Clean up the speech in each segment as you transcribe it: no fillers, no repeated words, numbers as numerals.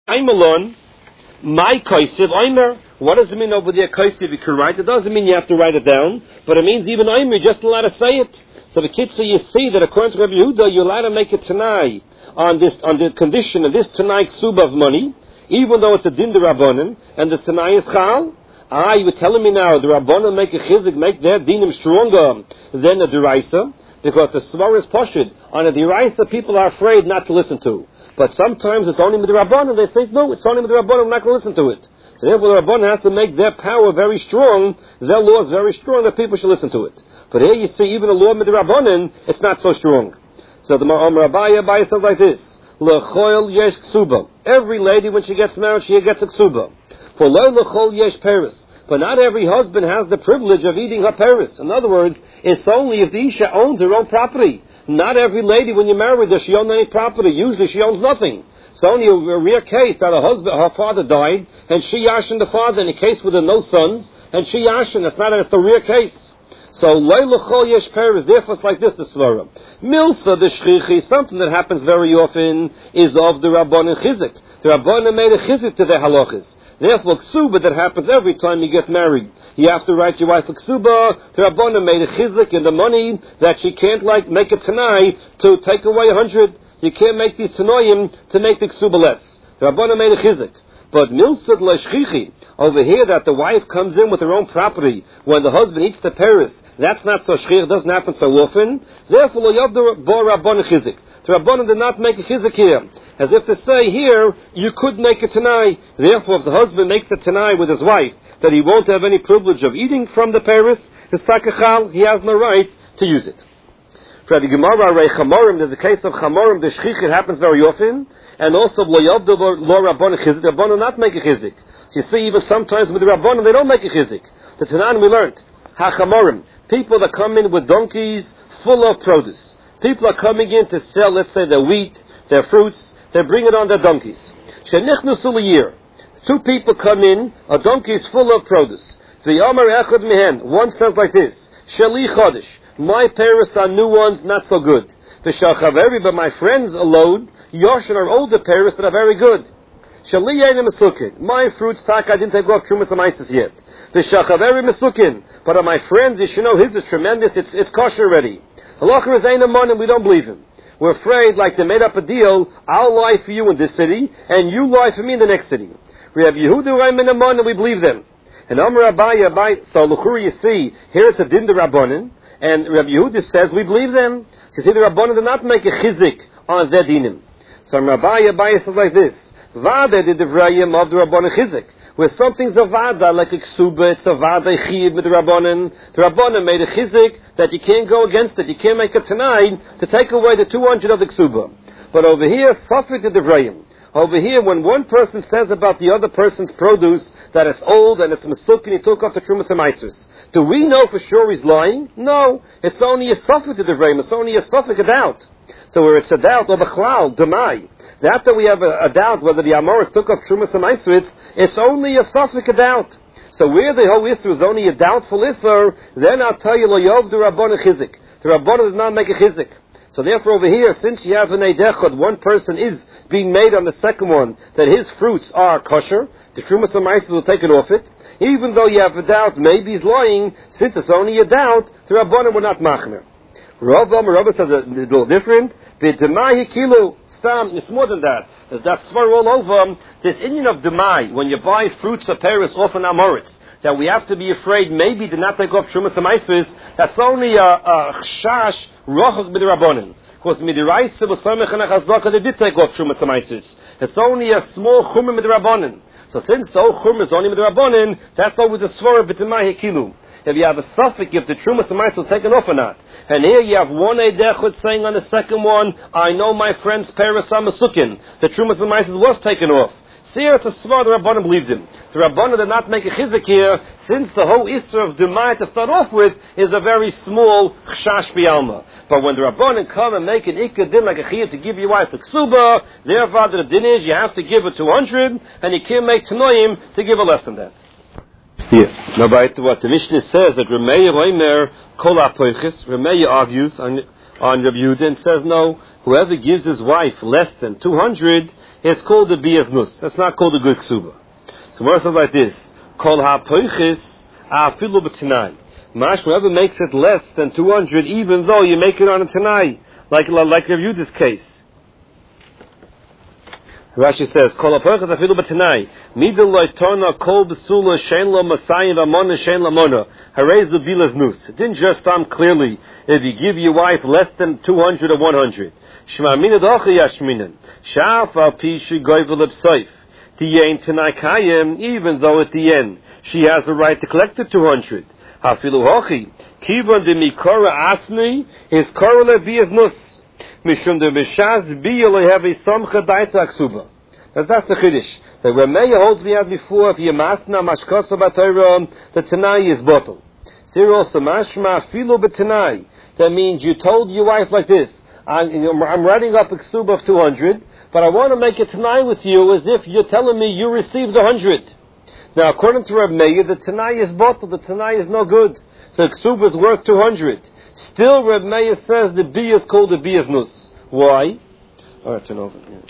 I'm alone. My koisiv Omer. What does it mean over there? Koisiv you can write. It doesn't mean you have to write it down, but it means even Omer you're just allowed to say it. So the kids, so you see that according to Rabbi Yehuda, you're allowed to make it Tanai on the condition of this Tanai ksuba of money, even though it's a din de Rabbanan and the Tanai is chal. You were telling me now the Rabbanan make a chizik, make their dinim stronger than the deraisa, because the svar is poshid. On the deraisa, people are afraid not to listen to. But sometimes it's only with the Rabbanan, they think, no, it's only with the Rabbanan, I'm not going to listen to it. So therefore the Rabbanan has to make their power very strong, their law is very strong, that people should listen to it. But here you see, even the law with the Rabbanan, it's not so strong. So the Rabbi says like this, L'choil yesh ksuba. Every lady, when she gets married, she gets a ksuba. For lo l'chol yesh peris. But not every husband has the privilege of eating her peris. In other words, it's only if the Isha owns her own property. Not every lady, when you marry, does she own any property. Usually she owns nothing. It's only a rare case that her father died, and she yashin the father, in a case with no sons, and she yashin. It's a rare case. So, Leilachol yesh peris, therefore it's like this, the svara. Milsa the shchichi, something that happens very often, is of the Rabbanan chizik. The Rabbanan made a chizik to their halachas. Therefore, ksuba that happens every time you get married. You have to write your wife a ksuba. The Rabbanan made a chizik in the money that she can't make a tanai to take away 100. You can't make these tanoim to make the ksuba less. The Rabbanan made a chizik. But milsad l'shchichi, over here that the wife comes in with her own property when the husband eats the peris, that's not so shchir, it doesn't happen so often. Therefore, lo yavdu bo Rabbanan chizik. The Rabbanan did not make a chizik here. As if to say here, you could make a tanai. Therefore, if the husband makes a tanai with his wife, that he won't have any privilege of eating from the peris, his takachal, he has no right to use it. For the Gemara, Chamorim, there's a case of Chamorim, the shchich, it happens very often. And also, lo yavdu lo Rabbanan chizik, the Rabbanan not make a chizik. So you see, even sometimes with the Rabbanan, they don't make a chizik. The Tanan we learned, ha-Chamorim, people that come in with donkeys full of produce. People are coming in to sell, let's say, their wheat, their fruits. They bring it on their donkeys. Shenichnu sul. Two people come in, a donkey is full of produce. V'yamar echad mihen. One says like this, Sheli chodesh. My peris are new ones, not so good. V'shachaveri, but my friends a load. Yoshin are older peris that are very good. Sheli yenim mesukin. My fruits, tak, I didn't take off trumas and isis yet. V'shachaveri mesukin. But my friends, you should know his is tremendous, it's kosher already. Halacha is ain't a man and we don't believe him. We're afraid, like they made up a deal, I'll lie for you in this city, and you lie for me in the next city. We have Yehuda Raim in a man and we believe them. And Amar Abai, so Luchur you see, here it's a din de Rabbanan, and Rabbi Yehuda says we believe them. So see, the Rabbanan did not make a chizik on their dinim. So Abai says like this, Vada did the Vrayim of the Rabbanan chizik. Where something's a vada, like a ksuba, it's a vada chiv with the Rabbanan. The Rabbanan made a chizik that you can't go against it. You can't make a tanai to take away the 200 of the ksuba. But over here, safek the devrayim. Over here, when one person says about the other person's produce that it's old and it's mesuk and he took off the trumas and meisus, do we know for sure he's lying? No. It's only a safek the devrayim. It's only a safek a doubt. So where it's a doubt, or b'chlal, demai, that we have a doubt whether the Amoris took off Trumas and Maisritz, it's only a suffix a doubt. So where the whole Isser is only a doubtful Isser, then I'll tell you, Lo Yov the Rabbanan chizik. The Rabbanan does not make a chizik. So therefore over here, since you have an Eidechot, one person is being made on the second one, that his fruits are kosher, the Trumas and Maisritz will take it off it. Even though you have a doubt, maybe he's lying, since it's only a doubt, the Rabbanan will not machmer. Rava says a little different. B'demai kilu. It's more than that. There's that svar all over. This Indian of demai, when you buy fruits or pears off an amoritz, that we have to be afraid maybe to not take off trumas and meisus, that's only a chash rochak b'derabbanan. Because midiraisa b'samech and achazaka, they did take off trumas and meisus. It's only a small chumim b'derabbanan. So since the whole chumim is only b'derabbanan, that's always a svar of b'demai kilu. If you have a suffix, if the trumas and meisus taken off or not. And here you have one Eidechot saying on the second one, I know my friend's peris are mesukin. The trumas and meisus was taken off. See here, it's a svar, the Rabbanan believed him. The Rabbanan did not make a chizik here, since the whole Isser of Demai to start off with is a very small chash bialma. But when the Rabbanan come and make an ikka din like a chiyah to give your wife a ksuba, therefore the din is you have to give it 200, and you can't make tanoim to give it less than that. Yeah. Now, by what the Mishnah says that Remeir Oimer Kol HaPoiches, Remeir argues on on Rabbi Yehuda and says, no, whoever gives his wife less than 200, it's called a bias nus. That's not called a good ksuba. So Gemara says like this, Kol ha-poichis afilu b'tanai. Mash, whoever makes it less than 200, even though you make it on a tanai, like Rabbi Yehuda's case. Rashi says, Kol ha-poichis afilu b'tanai. Midel lo torna kol b'sula shein lo masayim v'amona shein lo mona. Harezu bilas nus. It didn't just clearly if you give your wife less than 200 or 100. Shema mina dochi yashminan. Shaf al pi shigoyvel epsoif. Tiyein tenai kayim, even though at the end she has the right to collect the 200. Hafilu hochi. Kivan de mikora asni is korole bias nus. Mishum de bishaz biya lo have a samcha daita aksuba. That's the chiddush. The Rameya holds we had before, if you masna mashkosa b'Torah, the tanai is bottle. Zero samashma filo b'tanai. That means you told your wife like this, I'm writing up a ksuba of 200, but I want to make a tanai with you as if you're telling me you received 100. Now, according to Reb Meir, the tanai is bottle, the tanai is no good. The ksuba is worth 200. Still, Reb Meir says the bia is called the bias nus. Why? All right, turn over. Yeah.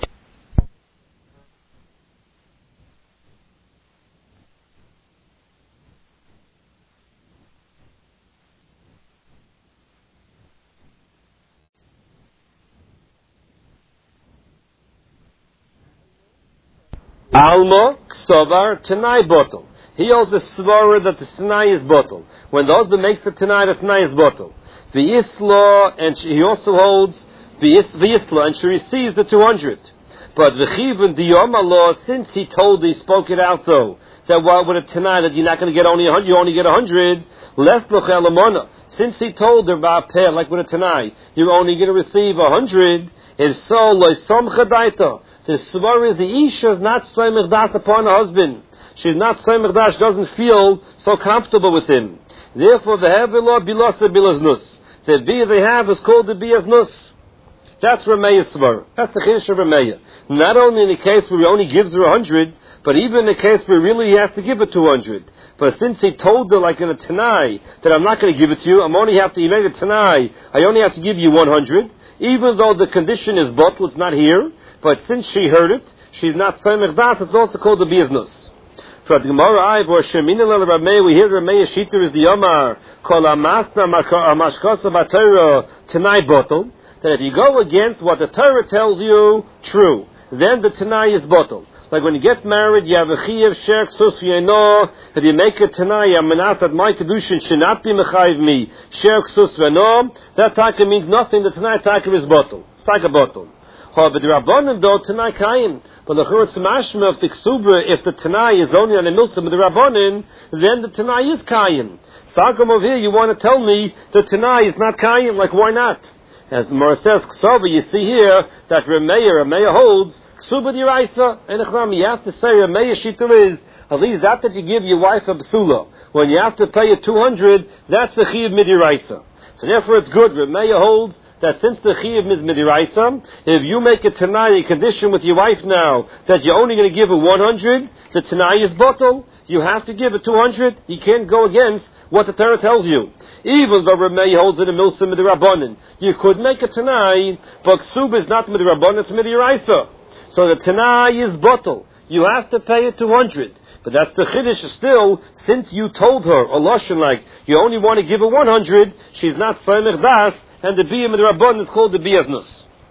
Alma, Ksovar, Tanai bottle. He holds a svara that the Tanai is bottle. When the husband makes the Tanai is bottle. V'yisla, and he also holds V'yisla, and she receives the 200. But V'chivin diyom Allah, since he told, he spoke it out though, that what with a Tanai that you're not going to get only 100, you only get 100, less lochel amona. Since he told her about pair, like with a Tanai, you're only going to receive 100, is so loisom chadaita. The svar is the isha is not soymech das upon her husband. She's not soymech das. She doesn't feel so comfortable with him. Therefore, the hevelah bilasa bilaznus. The bia they have is called the biaznus. That's Rameya's svar. That's the chiddush of Rameya. Not only in the case where he only gives her 100, but even in the case where really he has to give her 200. But since he told her, like in a Tanai, that I'm not going to give it to you, you made a Tanai, I only have to give you 100, even though the condition is bottle, it's not here, but since she heard it, she's not Samech Das, it's also called the business. For the Gemara Iv or Shemina Lel Rameh, we hear Rameh Shiter is the Yomar, Kol Amasna Mashkosa Batera Tanai bottle, that if you go against what the Torah tells you, true, then the Tanai is bottle. Like when you get married, you have a Chiyev Sher Ksus V'Yeno, if you make a Tanai, Amenat that my Kedushin should not be Mechayiv me, Sher Ksus V'Yeno, that Taka means nothing, the Tanai Taka is bottle. It's like a bottle. But the Rabbanan though, Tanai Kayim. But the Churat Samashma of the Ksubra, if the Tanai is only on a Milsim with the Rabbanan, then the Tanai is Kayim. So how come over here you want to tell me the Tanai is not Kayim? Like, why not? As Mara says, Ksava, you see here that Rameya holds Ksuba D'Iraisa, and you have to say Rameya Shita is, at least that you give your wife a Basula. When you have to pay a 200, that's the Chiyuv Midiraisa. So therefore it's good. Rameya holds that since the Chiyuv is Midiraisa, if you make a Tanai, a condition with your wife now, that you're only going to give her 100, the Tanai is bottle, you have to give her 200, you can't go against what the Torah tells you. Even though Rameya holds it a Milsim Midirabbanan, you could make a Tanai, but Ksuba is not Midirabbanan, it's Midiraisa. So the Tanai is bottle. You have to pay it 200. But that's the Chiddush still, since you told her, a Lashon like, you only want to give her 100, she's not Saimech Das, and the Biyah Midirabbanan is called the Biyaznus.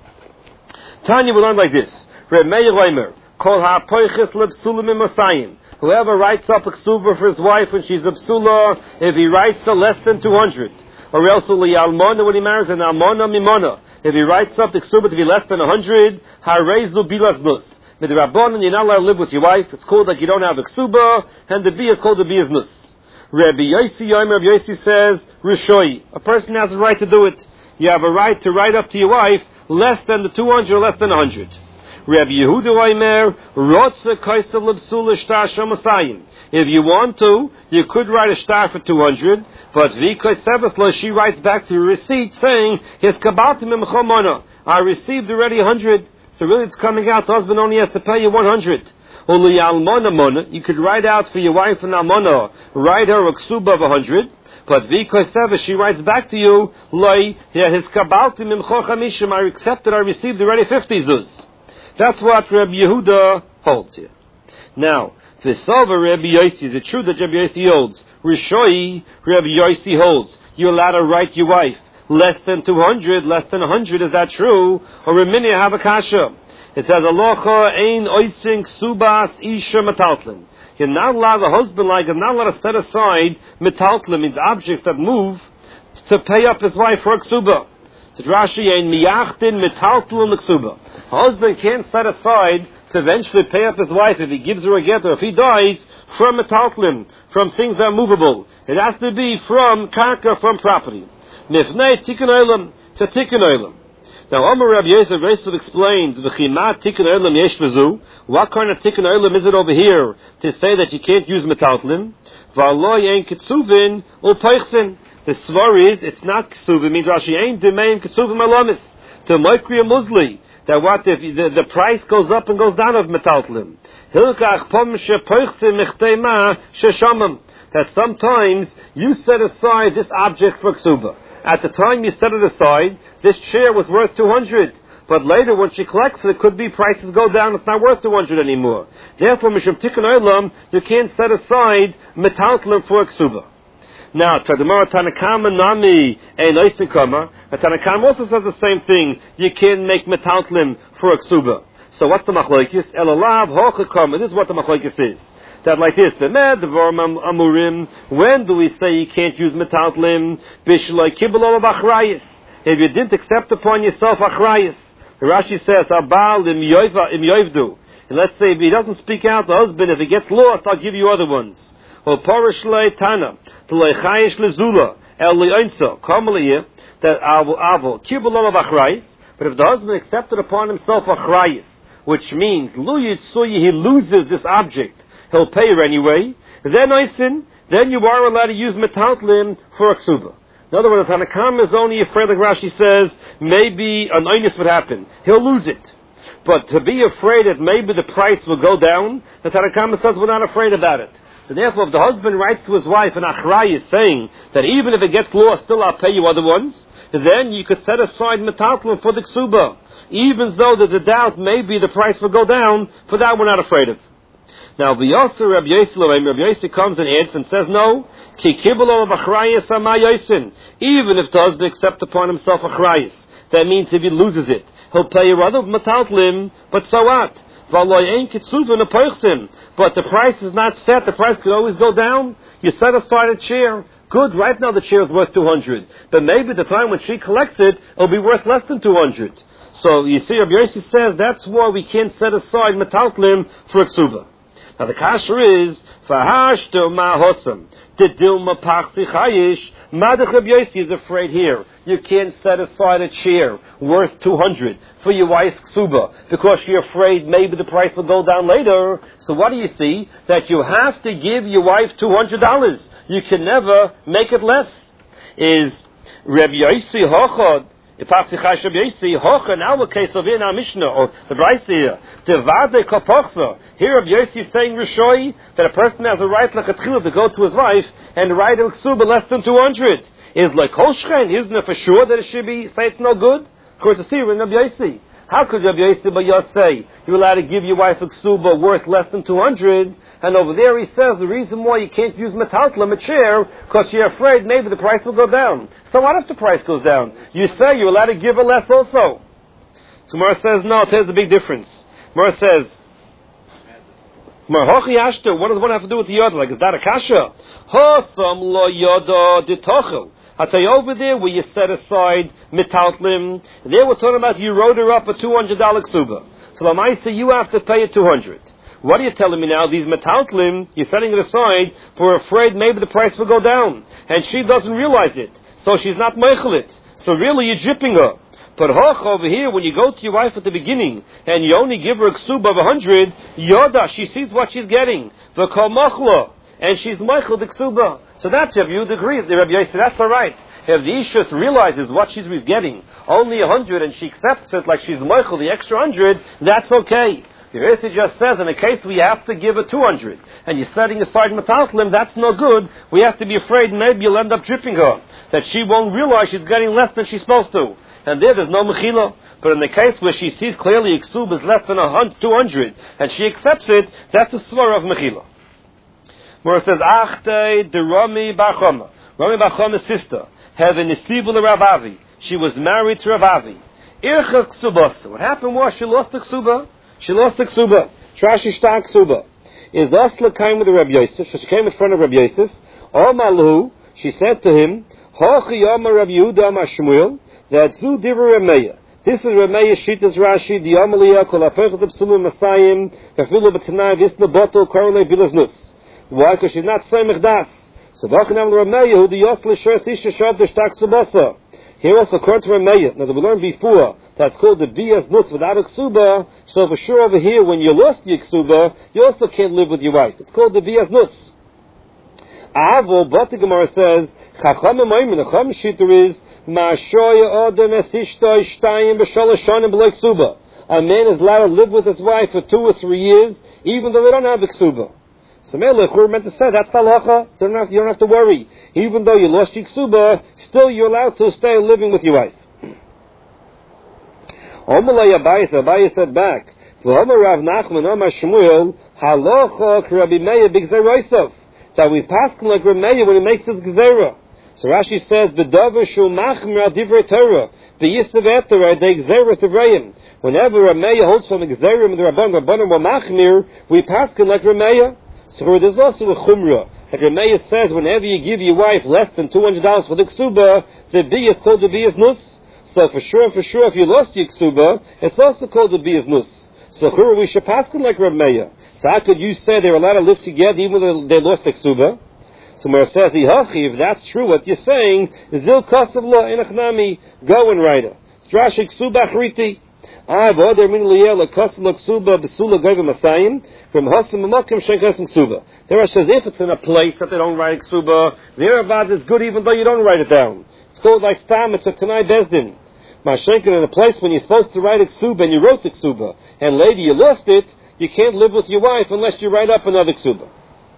Tanya will learn like this. Reb Meir Leimer, Kol ha'poiches lebsulim imasayim. Whoever writes up a ksuba for his wife when she's a psula, if he writes her less than 200, or else almona when he marries an almona mimona, if he writes up the ksuba to be less than 100, harezu bilasnus. With the Rabbanan, you're not allowed to live with your wife. It's called like you don't have a ksuba, and the bia is called the biaznus. Rabbi Yossi says, Rishoi, a person has a right to do it. You have a right to write up to your wife less than the 200 or less than 100. Rabbi Yehuda Oimer, Rotze Kaisa Lebsula Shtar Shomasayim. If you want to, you could write a star for 200, but V'Koi Sevasla, she writes back to your receipt saying, His Kabaltim Mechomona, I received already 100, so really it's coming out, the husband only has to pay you 100. You could write out for your wife an almona, write her a ksuba of 100, But v'koiseva, she writes back to you, Loi, his kabalti mimcho chamishim, I accepted, I received already 50 zuz. That's what Rabbi Yehuda holds here. Now, v'sova Rabbi Yossi, is it true that Rabbi Yossi holds? Rishoi, Rabbi Yossi holds. You're allowed to write your wife less than 200, less than 100, is that true? Or Remini have a kasha. It says, Alocha ein oising subas isha metaltlin. You're not allowed, the husband you're not allowed to set aside metaltlin, means objects that move, to pay up his wife for a ksuba. So Rashi ein miyachtin metaltlin ksuba. A husband can't set aside to eventually pay up his wife if he gives her a get or if he dies from metaltlin, from things that are movable. It has to be from karka, from property. Mifnei tikkun olam, to tikkun olam. Now, Amar Rabbi Yosef explains, V'chima tikkun olam yesh bezu. What kind of tikkun olam is it over here to say that you can't use metaltlin? V'alo yein ketsuvin u'peichsin. The svar is, it's not ksuvin, means Rashi ain't demein ksuvin alamis. To moikri musli, that what if the price goes up and goes down of metaltlin. Hilkach pom shepeichsin mechtema sheshamam. That sometimes you set aside this object for ksuba. At the time you set it aside, this chair was worth 200. But later, when she collects it, could be prices go down, it's not worth 200 anymore. Therefore, Mishum Tikkun Olam, you can't set aside metaltlin for a ksuba. Now, Tadamara Tanakama Nami Ein Oisikama, Tanakama also says the same thing. You can't make metaltlin for a ksuba. So what's the machlokes? Elalav Hochakama. This is what the machlokes is. That like this, when do we say you can't use metaltlin? If you didn't accept upon yourself achrayis. Rashi says, and let's say if he doesn't speak out, the husband, if he gets lost, I'll give you other ones. That but if the husband accepted upon himself achrayis, which means he loses this object, he'll pay her anyway. Then you are allowed to use metaltlin for a ksuba. In other words, Hanakam is only afraid, like Rashi says, maybe an oinus would happen. He'll lose it. But to be afraid that maybe the price will go down, the Hanakam says we're not afraid about it. So therefore, if the husband writes to his wife, and Achrai is saying that even if it gets lost, still I'll pay you other ones, then you could set aside metaltlin for the ksuba. Even though there's a doubt maybe the price will go down, for that we're not afraid of. Now, Rabbi Yossi comes and adds and says, no, even if the husband accepts upon himself achrayis, that means if he loses it, he'll pay a rather metaltlin, but so what? But the price is not set, the price could always go down. You set aside a chair. Good, right now the chair is worth 200. But maybe the time when she collects it, it'll be worth less than 200. So you see, Rabbi Yossi says that's why we can't set aside metaltlin for a ksuba. Now the kasher is, Fahashto ma'hosam, Didilma pachsi chayish, Madach Rabbi Yossi is afraid here. You can't set aside a chair worth 200 for your wife's ksuba, because you're afraid maybe the price will go down later. So what do you see? That you have to give your wife $200. You can never make it less. Is Rabbi Yossi hochad, now the case of in our Mishnah, or the Brisa here, here Rabbi Yossi is saying Rishoi, that a person has a right like a tchila to go to his wife and write a ksuba less than 200. Is like Kolshchein, isn't it for sure that it should be, say it's no good? Of course, it's here in Rabbi Yossi. How could Rabbi Yossi say you're allowed to give your wife a ksuba worth less than 200? And over there he says the reason why you can't use metaltlin, a chair, because you're afraid maybe the price will go down. So what if the price goes down? You say you're allowed to give her less also. So Mara says, no, there's a big difference. Mara says, what does one have to do with the other? Like, is that a kasha? Hosam lo yoda ditochel. I tell you, over there where you set aside metaltlin, there we're talking about you wrote her up a $200 ksuba. So Lamaisa, you have to pay it $200. What are you telling me now? These metaltlin, you're setting it aside for afraid maybe the price will go down. And she doesn't realize it. So she's not meichelit. So really you're jipping her. But hoch over here, when you go to your wife at the beginning and you only give her a ksuba of 100, yoda, she sees what she's getting. V'kol machla. And she's meichel the ksuba. So that's if you agree. The Rabbi Yossi, that's all right. If the Ishus realizes what she's getting, only 100, and she accepts it like she's meichel the extra 100, that's okay. The Resi just says, in a case we have to give her 200, and you're setting aside metaltalim, that's no good. We have to be afraid maybe you'll end up tripping her, that she won't realize she's getting less than she's supposed to. And there's no mechila. But in the case where she sees clearly Iksub is less than 200, and she accepts it, that's a svara of mechila. Where it says, Achte de Rami Bar Chama. Rami Bar Chama's sister had a Nisibul Ravavi. She was married to Ravavi. Ircha Ksubasa. What happened was she lost the Ksuba. She lost the Ksuba. Trashi Shta Ksuba. Is Asla came with the Rabbi Yosef. So she came in front of Rabbi Yosef. Omalhu, she said to him, Hochi Yama Rabbi Yehuda Amar Shmuel, that Zu Divrei Rameya. This is Rameya Shitas Rashi, the Amalia, Kol HaPerchet Psulum Masayim, Kafilu B'Tanai, Visna Boto, Korle Bilaznus. Why? Because she's not Soymech Das. So Vachanam Rameya, who the Yosle Shur Sisha Shav the Shtak Subasa. Here also, according to Rameya, now that we learned before, that's called the Bias Nus without a Ksuba, so for sure over here, when you lost your Ksuba, you also can't live with your wife. It's called the Bias Nus. Avo, but the Gemara says, Chacham Maimin, the Chacham Shitter is, a man is allowed to live with his wife for 2 or 3 years, even though they don't have a ksuba. So Melech, we're meant to say that's halacha, so you don't have to worry. Even though you lost your ksuba, still you're allowed to stay living with your wife. Abaye said back, that we pass like Rameya when he makes his gezerah. So Rashi says, "B'davar shu machmir al divrei Torah, b'yisav eter de gzeras devrayim." Whenever Rameya holds from a gzerim and the Rabbanim were machmir, we pass like Rameya. So there's also a chumrah. Like Rameya says, whenever you give your wife less than $200 for the ksuba, the biyah is called the biyas nus. So for sure, if you lost your ksuba, it's also called the biyas nus. So we should pass like Rameya. So how could you say they're allowed to live together even though they lost the ksuba? So Mar says, if that's true, what you're saying, Zil Kosav Lo Enachnami, go and write it. Drashik Subach Riti. I've ordered min liyel Kosav Ksuba Besula Gaiva Masayim from Hosam Mamokim Shenkasam Ksuba. There are says if it's in a place that they don't write Ksuba, the Erevad is good even though you don't write it down. It's called like Stam, it's a Tanai Bezdin. Mashenkin in a place when you're supposed to write a Ksuba and you wrote the Ksuba, and later you lost it, you can't live with your wife unless you write up another Ksuba.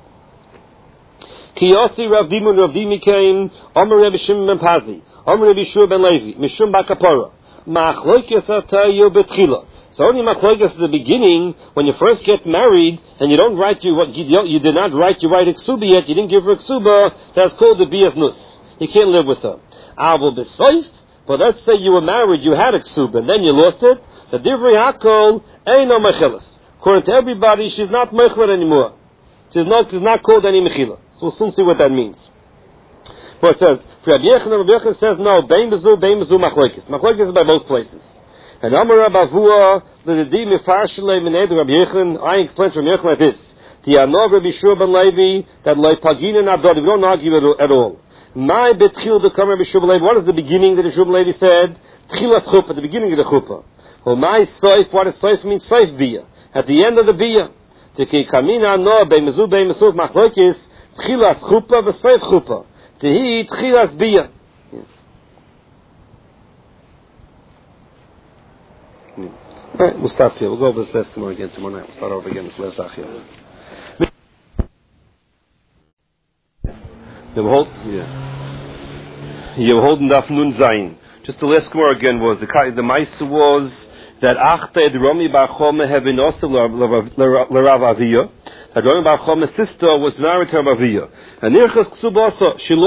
Kiyosi Rav Dimi came, Omer Rebbe Shimon ben Pazi, Omer Rebbe Shua ben Levi, Mishum Bakapora, Machloikes Atayu Betchila. So only Machloikes at the beginning, when you first get married, and you don't write you did not write your right Ksuba yet, you didn't give her Ksuba, that's called the Bias Nus. You can't live with her. Avo B'Soif, but let's say you were married, you had a Ksuba, and then you lost it, the Divrei Hakol, Eino Mechilas. According to everybody, she's not Mechler anymore. She's not called any Mechila. So we'll soon see what that means. But it says, Rabbi Yechon says, no, Bein Bezu, Machlokes. Machlokes is by both places. And Amar Rabavua, the Di Mefarshele Mened Rabbi Yechon, I explained from Yechon like this. Tianov Rabbi Shua ben Levi, that Loi Pagina Nabdod, we don't argue at all. My Betchil become Rabbi Shua ben Levi. What is the beginning that Rabbi Shua ben Levi said? Tchilas Chuppah, the beginning of the Chuppah. Oh, my Soif, what does Soif mean? Soif Biyah. At the end of the Biyah. Tiki Kamina no, Bein Bezu, Machlokes, Tchilas chuppah v'seif chuppah. Tehi tchilas biyah. Right, we'll stop here. We'll go over this last tomorrow again. Tomorrow night. We'll start over again this last achia. You were holding Daf Nun Zayin. Just the last tomorrow again was the Maisa was that Achte the Rami Bar Chama have been also l'Rav Aviyah. That Rami Bar Chama's sister was married to Rav Aviyah. And Nirchas Ksubasa, she